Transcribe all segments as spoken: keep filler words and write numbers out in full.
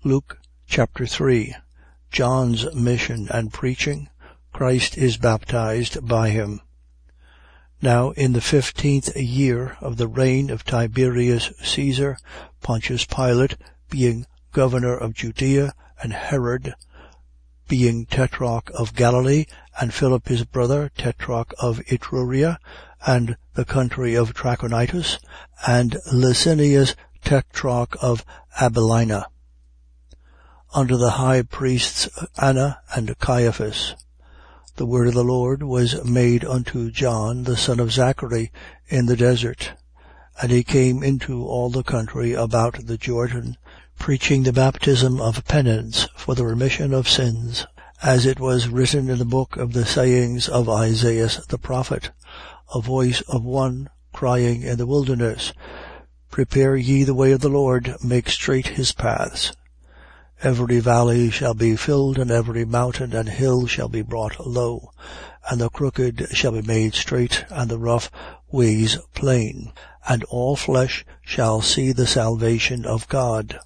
Luke chapter three. John's mission and preaching. Christ is baptized by him. Now in the fifteenth year of the reign of Tiberius Caesar, Pontius Pilate being governor of Judea, and Herod being tetrarch of Galilee, and Philip his brother, tetrarch of Iturea, and the country of Trachonitis, and Lysanias, tetrarch of Abilina, under the high priests Anna and Caiaphas. The word of the Lord was made unto John, the son of Zachary, in the desert. And he came into all the country about the Jordan, preaching the baptism of penance for the remission of sins, as it was written in the book of the sayings of Isaiah the prophet, a voice of one crying in the wilderness, Prepare ye the way of the Lord, make straight his paths. Every valley shall be filled, and every mountain and hill shall be brought low, and the crooked shall be made straight, and the rough ways plain, and all flesh shall see the salvation of God.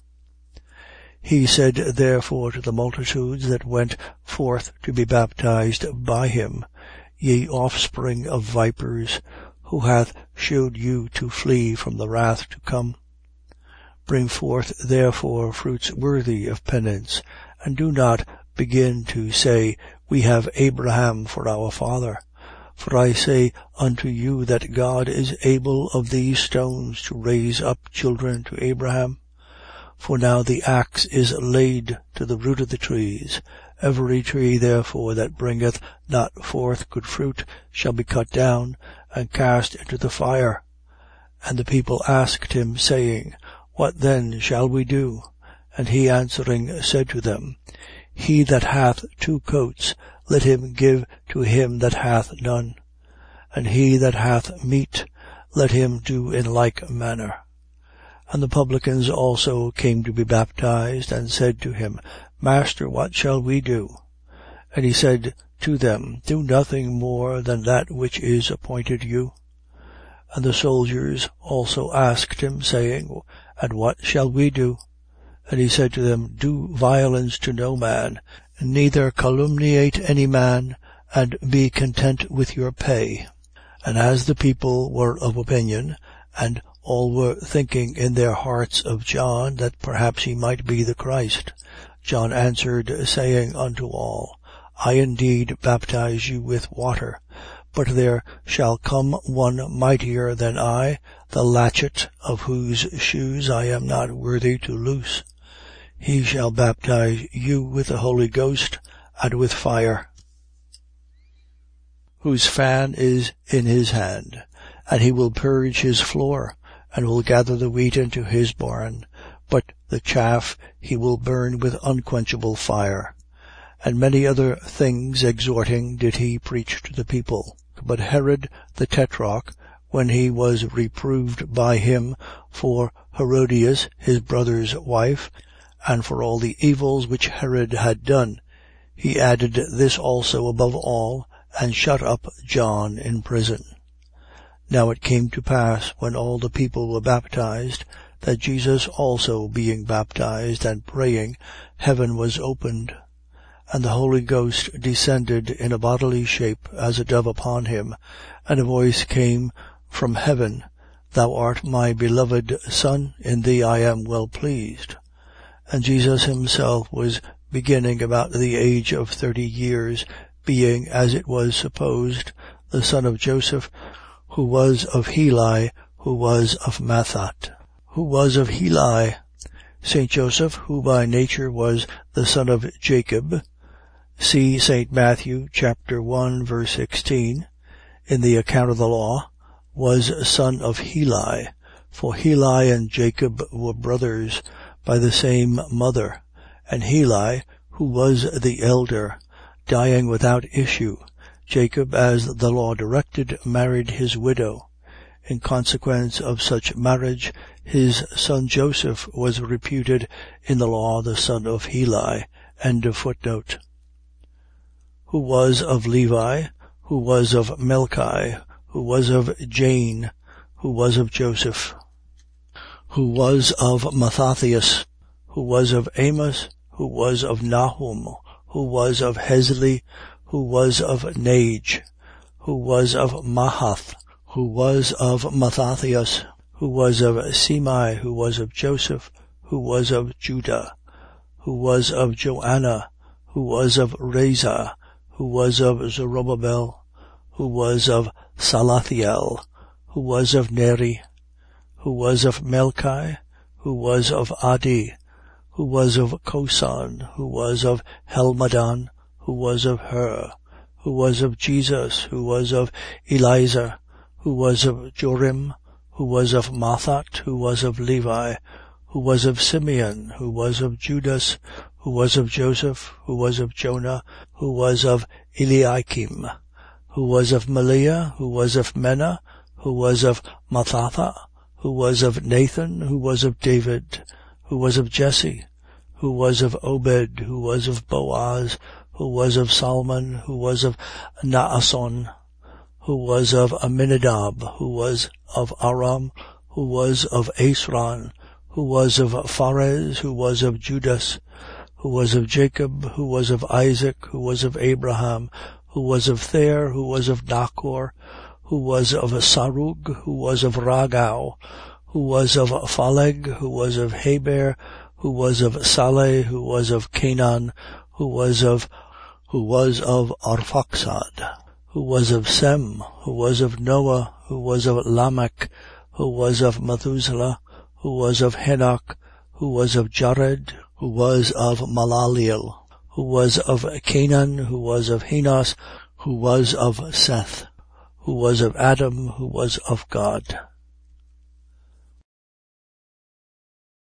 He said therefore to the multitudes that went forth to be baptized by him, Ye offspring of vipers, who hath shewed you to flee from the wrath to come? Bring forth therefore fruits worthy of penance, and do not begin to say, We have Abraham for our father. For I say unto you that God is able of these stones to raise up children to Abraham. For now the axe is laid to the root of the trees. Every tree therefore that bringeth not forth good fruit shall be cut down and cast into the fire. And the people asked him, saying, What then shall we do? And he answering said to them, He that hath two coats, let him give to him that hath none. And he that hath meat, let him do in like manner. And the publicans also came to be baptized, and said to him, Master, what shall we do? And he said to them, Do nothing more than that which is appointed you. And the soldiers also asked him, saying, And what shall we do? And he said to them, Do violence to no man, neither calumniate any man, and be content with your pay. And as the people were of opinion, and all were thinking in their hearts of John, that perhaps he might be the Christ, John answered, saying unto all, I indeed baptize you with water, but there shall come one mightier than I, the latchet of whose shoes I am not worthy to loose. He shall baptize you with the Holy Ghost and with fire, whose fan is in his hand. And he will purge his floor, and will gather the wheat into his barn, but the chaff he will burn with unquenchable fire. And many other things exhorting did he preach to the people. But Herod the tetrarch, when he was reproved by him for Herodias his brother's wife, and for all the evils which Herod had done, he added this also above all, and shut up John in prison. Now it came to pass, when all the people were baptized, that Jesus also being baptized and praying, heaven was opened, and the Holy Ghost descended in a bodily shape as a dove upon him, and a voice came from heaven, Thou art my beloved Son, in thee I am well pleased. And Jesus himself was beginning about the age of thirty years, being, as it was supposed, the son of Joseph, who was of Heli, who was of Mathat, who was of Heli, Saint Joseph, who by nature was the son of Jacob. See Saint Matthew chapter one verse sixteen. In the account of the law, was son of Heli, for Heli and Jacob were brothers by the same mother. And Heli, who was the elder, dying without issue, Jacob, as the law directed, married his widow. In consequence of such marriage, his son Joseph was reputed in the law the son of Heli. End of footnote. Who was of Levi, who was of Melchi, who was of Jane, who was of Joseph, who was of Mathathias, who was of Amos, who was of Nahum, who was of Hesli, who was of Nage, who was of Mahath, who was of Mathathias, who was of Semai, who was of Joseph, who was of Judah, who was of Joanna, who was of Reza, who was of Zerubbabel, who was of Salathiel, who was of Neri, who was of Melchi, who was of Adi, who was of Kosan, who was of Helmadan, who was of Her, who was of Jesus, who was of Eliezer, who was of Jorim, who was of Mathat, who was of Levi, who was of Simeon, who was of Judas, who was of Joseph, who was of Jonah, who was of Eliakim, who was of Meliah, who was of Menah, who was of Mathatha, who was of Nathan, who was of David, who was of Jesse, who was of Obed, who was of Boaz, who was of Salmon, who was of Naasson, who was of Aminadab, who was of Aram, who was of Esron, who was of Phares, who was of Judas, who was of Jacob, who was of Isaac, who was of Abraham, who was of Ther, who was of Nachor, who was of Sarug, who was of Ragau, who was of Phaleg, who was of Heber, who was of Saleh, who was of Canaan, who was of who was of Arphaxad, who was of Sem, who was of Noah, who was of Lamech, who was of Methuselah, who was of Henoch, who was of Jared, who was of Malaliel, who was of Canaan, who was of Henos, who was of Seth, who was of Adam, who was of God.